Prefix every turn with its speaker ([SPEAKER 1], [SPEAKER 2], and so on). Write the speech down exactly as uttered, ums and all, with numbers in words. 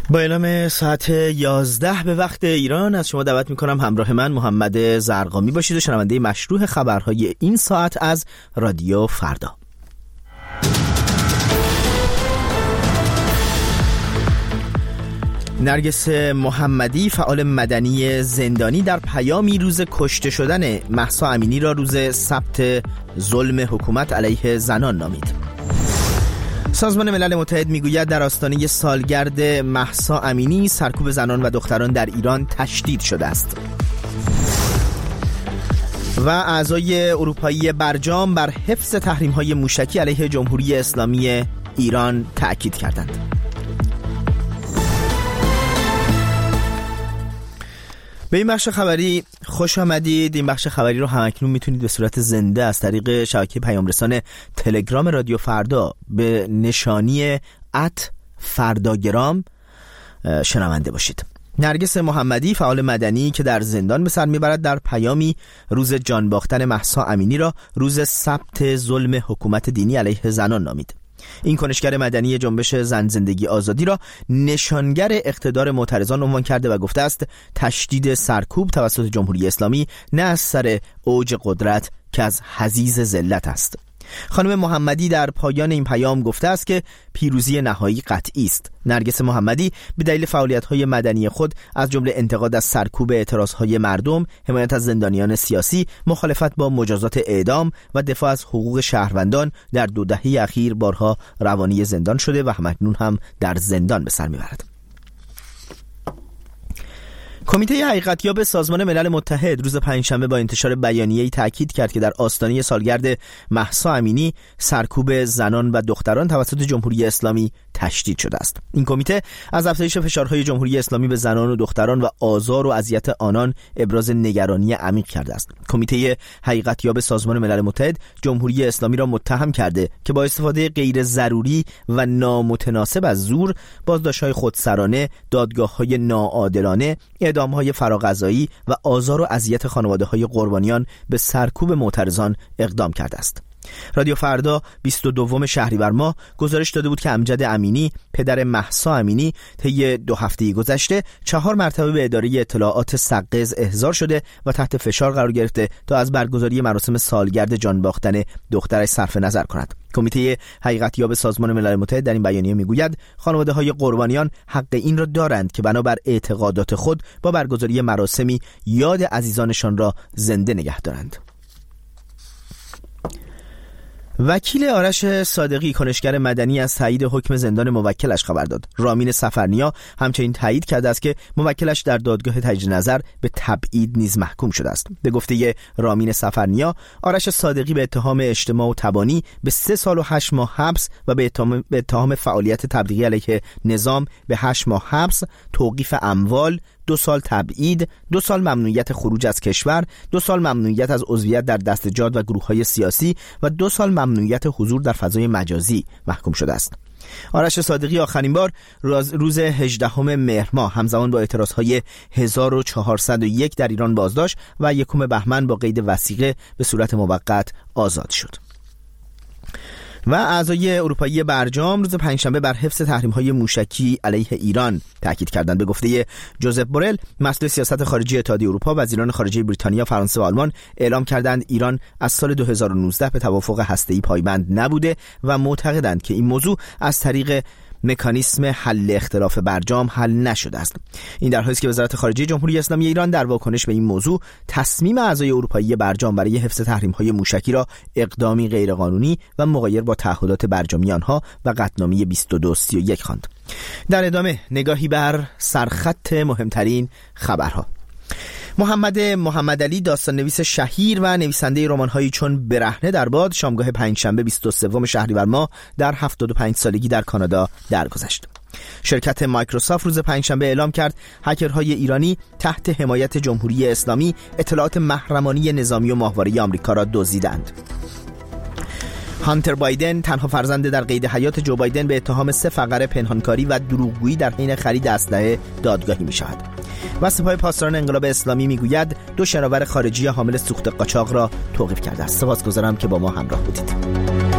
[SPEAKER 1] با اعلام ساعت یازده به وقت ایران از شما دعوت میکنم همراه من محمد زرقامی باشید و شنونده مشروع خبرهای این ساعت از رادیو فردا. نرگس محمدی فعال مدنی زندانی در پیامی روز کشته شدن مهسا امینی را روز ثبت ظلم حکومت علیه زنان نامید. سازمان ملل متحد میگوید در آستانه سالگرد مهسا امینی سرکوب زنان و دختران در ایران تشدید شده است. و اعضای اروپایی برجام بر حفظ تحریم‌های موشکی علیه جمهوری اسلامی ایران تأکید کردند. به این بخش خبری خوش آمدید. این بخش خبری رو همکنون میتونید به صورت زنده از طریق شبکه پیامرسان تلگرام رادیو فردا به نشانی ات فرداگرام شنونده باشید. نرگس محمدی فعال مدنی که در زندان به سر میبرد در پیامی روز جان باختن مهسا امینی را روز ثبت ظلم حکومت دینی علیه زنان نامید. این کنشگر مدنی جنبش زن زندگی آزادی را نشانگر اقتدار معترضان عنوان کرده و گفته است تشدید سرکوب توسط جمهوری اسلامی نه از سر اوج قدرت که از حضیض ذلت است. خانم محمدی در پایان این پیام گفته است که پیروزی نهایی قطعی است. نرگس محمدی به دلیل فعالیت‌های مدنی خود از جمله انتقاد از سرکوب اعتراض‌های مردم، حمایت از زندانیان سیاسی، مخالفت با مجازات اعدام و دفاع از حقوق شهروندان در دو دهه اخیر بارها روانی زندان شده و همکنون هم در زندان به سر می‌برد. کمیته حقیقتیاب سازمان ملل متحد روز پنجشنبه با انتشار بیانیه‌ای تاکید کرد که در آستانه سالگرد مهسا امینی سرکوب زنان و دختران توسط جمهوری اسلامی تشدید شده است. این کمیته از افزایش فشارهای جمهوری اسلامی به زنان و دختران و آزار و اذیت آنان ابراز نگرانی عمیق کرده است. کمیته حقیقتیاب سازمان ملل متحد جمهوری اسلامی را متهم کرده که با استفاده غیر ضروری و نامتناسب از زور، بازداشت‌های خودسرانه، دادگاه‌های ناعادلانه، اعدام‌های فراغذایی و آزار و اذیت خانواده‌های قربانیان به سرکوب معترضان اقدام کرده است. رادیو فردا بیست و دوم شهریور ماه گزارش داده بود که امجد امینی پدر مهسا امینی طی دو هفته گذشته چهار مرتبه به اداره اطلاعات سقز احضار شده و تحت فشار قرار گرفته تا از برگزاری مراسم سالگرد جان باختن دخترش صرف نظر کند. کمیته حقیقتیاب سازمان ملل متحد در این بیانیه میگوید خانواده‌های قربانیان حق این را دارند که بنابر اعتقادات خود با برگزاری مراسمی یاد عزیزانشان را زنده نگه دارند. وکیل آرش صادقی کنشگر مدنی از تایید حکم زندان موکلش خبر داد. رامین سفرنیا همچنین تایید کرده است که موکلش در دادگاه تجدید نظر به تبعید نیز محکوم شده است. به گفته رامین سفرنیا، آرش صادقی به اتهام اجتماع و تبانی به سه سال و هشت ماه حبس و به اتهام, به اتهام فعالیت تبلیغی علیه نظام به هشت ماه حبس، توقیف اموال، دو سال تبعید، دو سال ممنوعیت خروج از کشور، دو سال ممنوعیت از عضویت در دستجات و گروه‌های سیاسی و دو سال ممنوعیت حضور در فضای مجازی محکوم شده است. آرش صادقی آخرین بار روز هجدهم مهر ماه همزمان با اعتراضهای هزار و چهارصد و یک در ایران بازداشت و یکم بهمن با قید وثیقه به صورت موقت آزاد شد. و اعضای اروپایی برجام روز پنجشنبه بر حفظ تحریم‌های موشکی علیه ایران تاکید کردند. به گفته جوزف بورل، مسئول سیاست خارجی اتحادیه اروپا، وزیران خارجه بریتانیا، فرانسه و آلمان اعلام کردند ایران از سال دو هزار و نوزده به توافق هسته‌ای پایبند نبوده و معتقدند که این موضوع از طریق مکانیسم حل اختلاف برجام حل نشده است. این در حالی است که وزارت خارجه جمهوری اسلامی ایران در واکنش به این موضوع تصمیم اعضای اروپایی برجام برای حفظ تحریم‌های موشکی را اقدامی غیرقانونی و مغایر با تعهدات برجامی آنها و قطعنامه بیست و دو سی و یک خواند. در ادامه نگاهی بر سرخط مهمترین خبرها. محمد محمدعلی داستان نویس شهیر و نویسنده رمان‌هایی چون برهنه در باد شامگاه پنجشنبه بیست و سوم شهریور ماه در هفتاد و پنج سالگی در کانادا درگذشت. شرکت مایکروسافت روز پنجشنبه اعلام کرد هکرهای ایرانی تحت حمایت جمهوری اسلامی اطلاعات محرمانه نظامی و ماهواره آمریکا را دزدیدند. هانتر بایدن، تنها فرزند در قید حیات جو بایدن، به اتهام سه فقره پنهانکاری و دروغگویی در حین خرید اسلحه دادگاهی می‌شود. و سپاه پاسداران انقلاب اسلامی میگوید دو شناور خارجی حامل سوخت قاچاق را توقیف کرده است. سپاسگزارم که با ما همراه بودید.